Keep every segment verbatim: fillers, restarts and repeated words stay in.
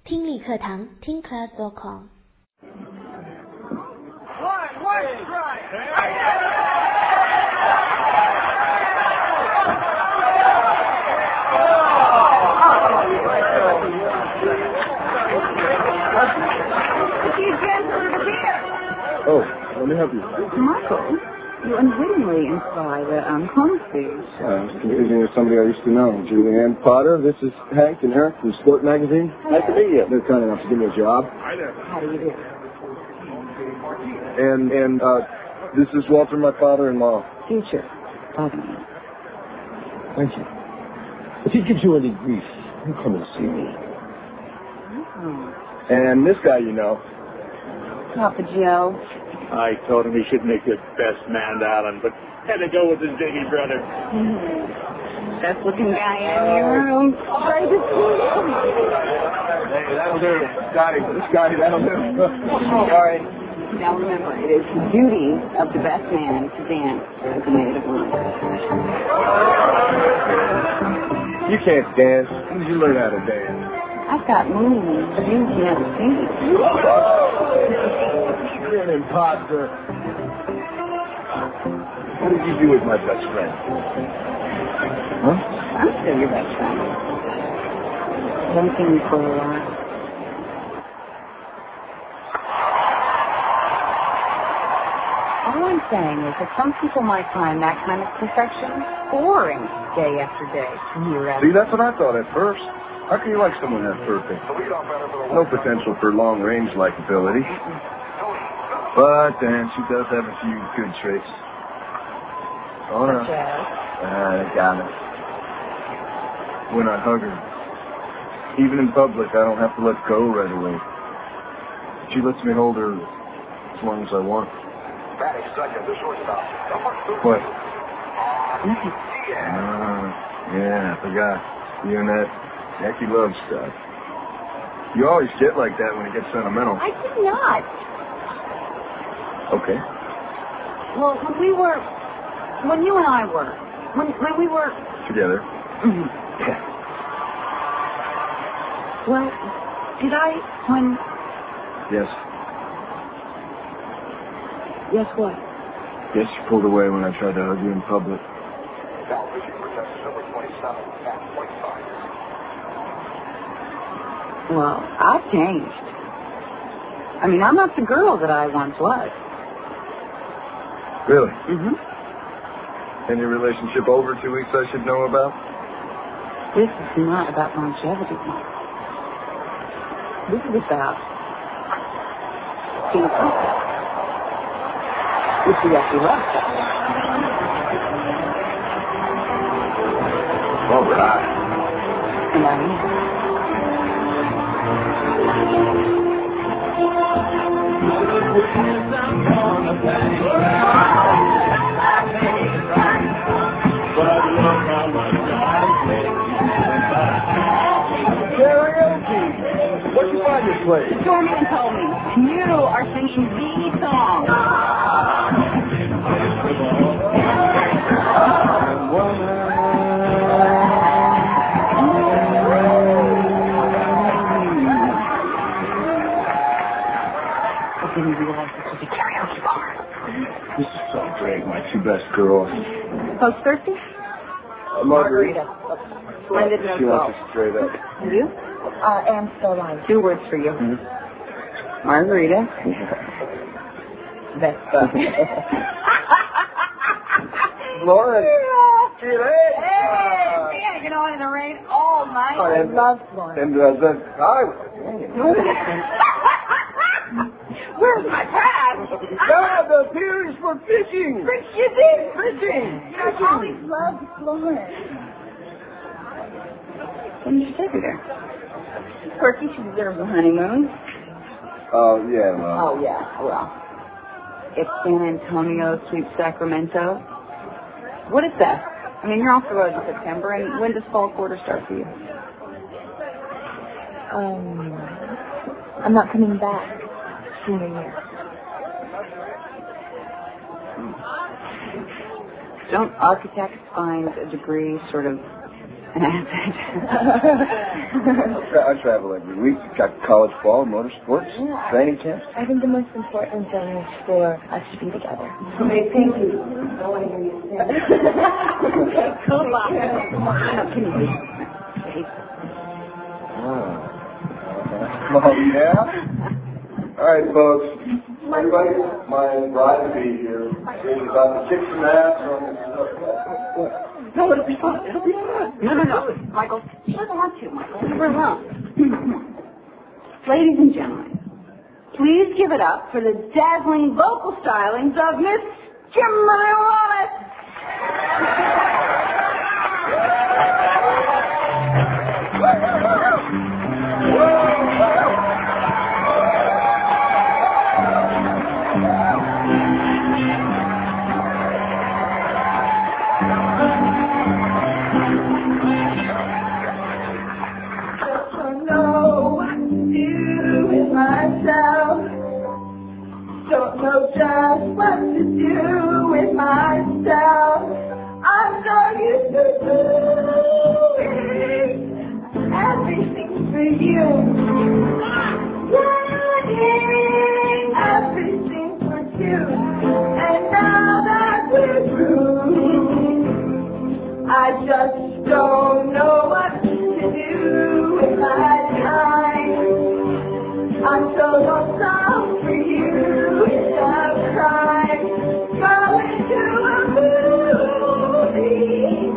听力课堂听 class dot com。 Oh, let me help you. Michael, you unwittingly imply that I'm honesty. Uh, I was confusing with somebody I used to know. Julianne Potter, this is Hank and her from Sport Magazine. Nice to meet you. They're kind enough to give me a job. How do you do? And, and, uh, this is Walter, my father-in-law. Future father-in-law. Thank you. If he gives you any grief, you come and see me. Oh. And this guy you know. Papa Joe. I told him he should make the best man, Alan, but had to go with his baby brother. Mm-hmm. Best looking guy in your room. Right to see him. Hey, that'll do. Scotty, Scotty, that'll do. Sorry. Now remember, it is the duty of the best man to dance as a maid of honor. You can't dance. When did you learn how to dance? I've got moves you've never seen. You're an imposter. What did you do with my best friend? Huh? I'm still your best friend. Haven't seen you for a while. All I'm saying is that some people might find that kind of perfection boring day after day, year after See, that's what I thought at first. How can you like someone that perfect? No potential for long-range likability. But then she does have a few good traits. Oh, no. Such as? I got it. When I hug her, even in public, I don't have to let go right away. She lets me hold her as long as I want. What? Nothing. Uh, yeah, I forgot. You and that Jackie Love stuff. You always get like that when it gets sentimental. I did not. Okay. Well, when we were, when you and I were, when when we were Together. Mm-hmm. Yeah. Well, did I when? Yes. Yes, what? Yes, you pulled away when I tried to hug you in public. Well, I've changed. I mean, I'm not the girl that I once was. Really? Mm-hmm. Any relationship over two weeks I should know about? This is not about longevity. This is about being perfect. Which you actually love. All right. And I am. Karaoke! What'd you find this place? Torment told me, and you are singing the song. I didn't realize this was a karaoke bar. This is so great, my two best girls. Folks thirsty? Uh, Margarita. Splendid She no wants us straight up. You? Uh, and so light. Two words for you. Mm-hmm. Margarita. Vespa. Lauren. See you later. Hey, we hanging on in the rain all night. Oh, I and, love Florence. and uh, then I... Where's my pass? God, the pier is for fishing. Fishing, fishing. I've always loved Florence. When did you take her there? Quirky, she deserves a honeymoon. Oh, yeah, well... Oh, yeah, well. It's San Antonio, sweet Sacramento. What is that? I mean, you're off the road in September, and when does fall quarter start for you? Um, I'm not coming back senior year. Don't architects find a degree sort of That's it. I travel every week. Got college ball, motorsports, Yeah. training camps. I think the most important thing is for us to be together. Okay, thank you. I want to hear you sing. Come on. Can you wait? Oh, yeah? All right, folks. Everybody, my bride to be here. She's about to kick some ass on this stuff. No, it'll be fun. It'll be fun. No, no, no. Michael, she doesn't have to, Michael. We're alone. Ladies and gentlemen, please give it up for the dazzling vocal stylings of Miss Kimberly Wallace. Don't know just what to do with myself. I'm so used to doing everything for you. Doing everything for you. And now that we're through, I just don't know what to do with my time. I'm so lonesome for you, it's a crime. Going to a movie.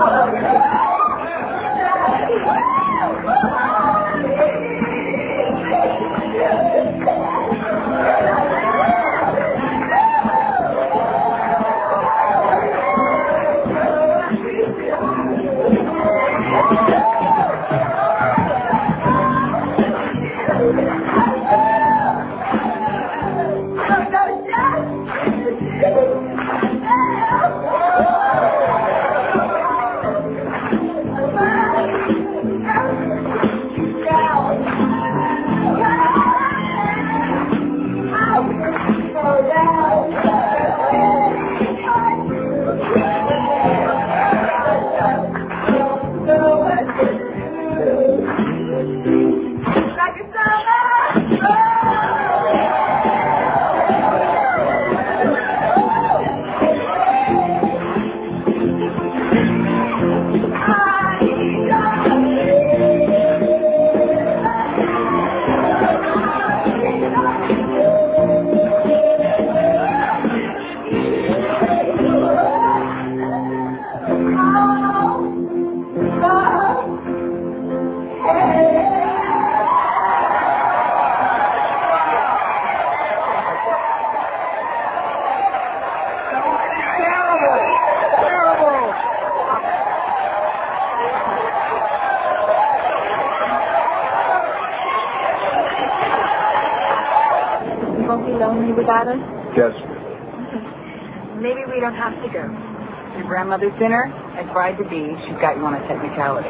Without us? Yes. Maybe we don't have to go. Your grandmother's dinner, as bride to be, she's got you on a technicality.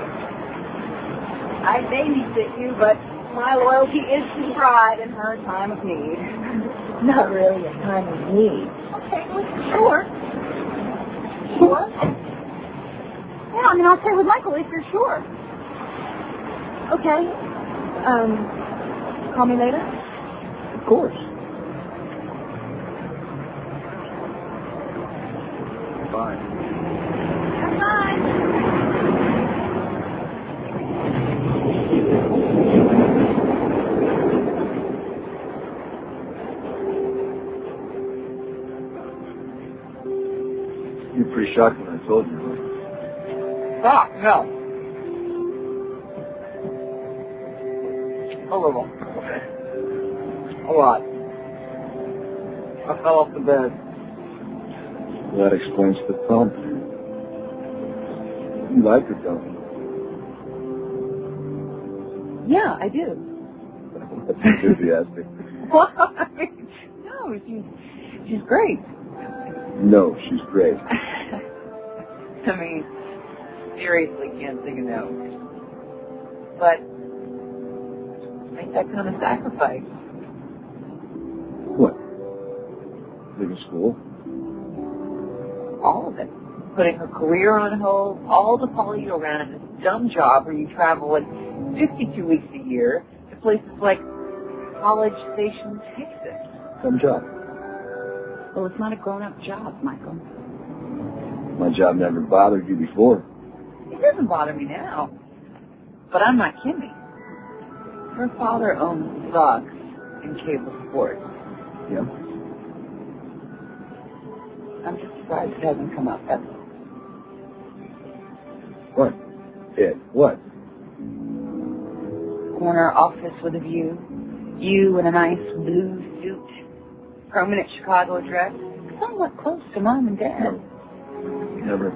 I babysit you, but my loyalty is to bride in her time of need. Not really a time of need. Okay, well, sure. Sure? Yeah, I mean, I'll stay with Michael if you're sure. Okay. Um, call me later? Of course. Bye. Bye. You're pretty shocked when I told you. Ah, no. A little. A lot. I fell off the bed. That explains the thump. You like her, don't you? Yeah, I do. That's enthusiastic. What? No, she's, she's great. No, she's great. I mean, seriously can't sing a note. But make that kind of sacrifice. What? Leaving school? All of it. Putting her career on hold, all to follow you around and dumb job where you travel like fifty-two weeks a year to places like College Station, Texas. Dumb job. Well, it's not a grown-up job, Michael. My job never bothered you before. It doesn't bother me now. But I'm not Kimmy. Her father owns Fox and cable sports. Yeah. I'm just surprised it hasn't come up. That's all. What? It? What? Corner office with a view. You in a nice blue suit. Permanent Chicago address. Somewhat close to Mom and Dad. No. Never.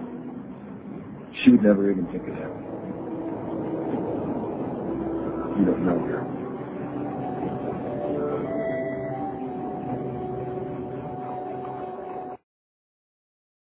She would never even think of that. You don't know her.